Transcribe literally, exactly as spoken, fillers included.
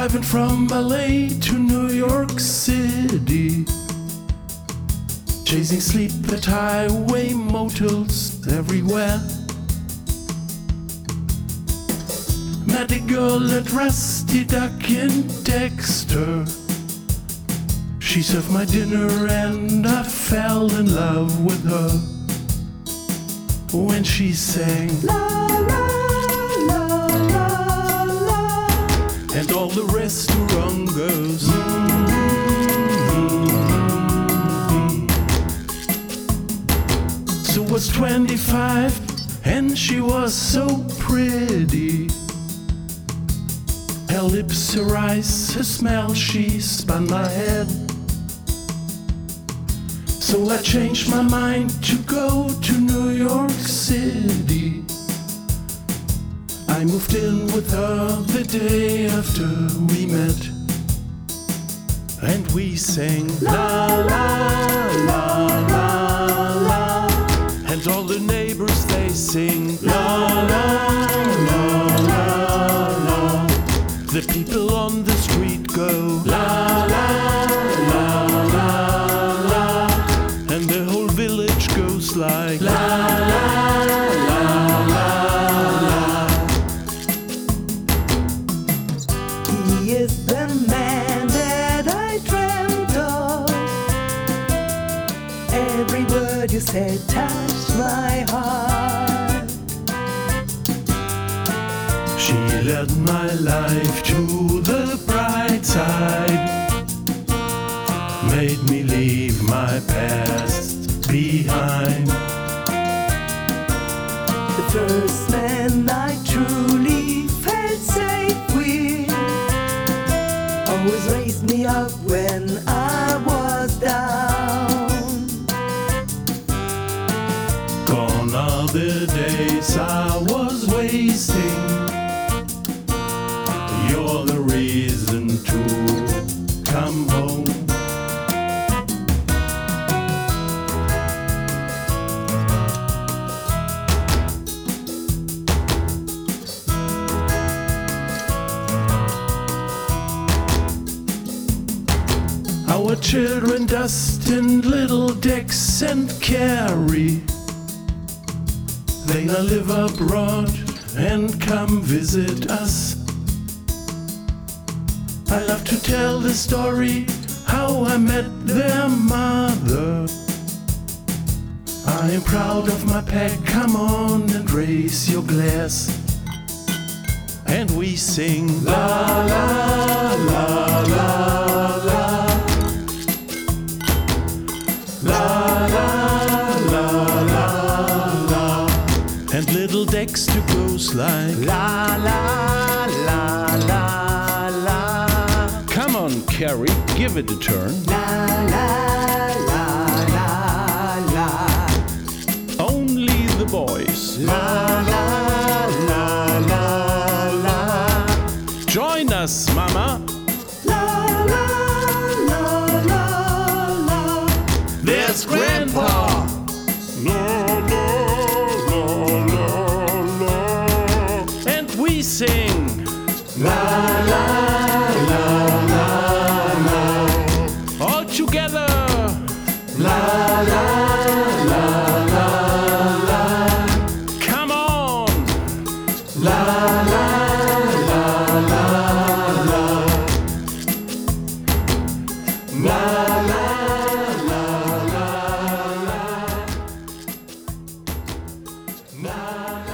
driving from L A to New York City, chasing sleep at highway motels everywhere. Met a girl at Rusty Duck in Dexter. She served my dinner and I fell in love with her when she sang la la la la la, and all the rest were wrong girls. Mm-hmm. So was twenty-five and she was so pretty. Her lips, her eyes, her smell, she spun my head. So I changed my mind to go to New York City. I moved in with her the day after we met, and we sang la la la la la, and all the neighbors they sing la la la la la. The people on the street go la la la la la, and the whole village goes like la la la la la. He is the man that I dreamt of. Every word you said touched my heart. She led my life to the bright side, made me leave my past behind. The first man I truly felt safe with, always raised me up when I was down. Gone are the days I was wasting. You're the reason to come home. Our children Dustin, little Dex and Carrie, they now live abroad and come visit us. I love to tell the story how I met their mother. I am proud of my pack, come on and raise your glass, and we sing la la la la la, la la la la la, and little Dexter goes like la la la la la. Come on, Carrie, give it a turn. La la la la la. Only the boys. La la la la la. Join us, Mama. La la la la la. There's Grandpa. La la la la la. And we sing la la la la la. All together. La la la la la. Come on. La la la la la. La la la la la. La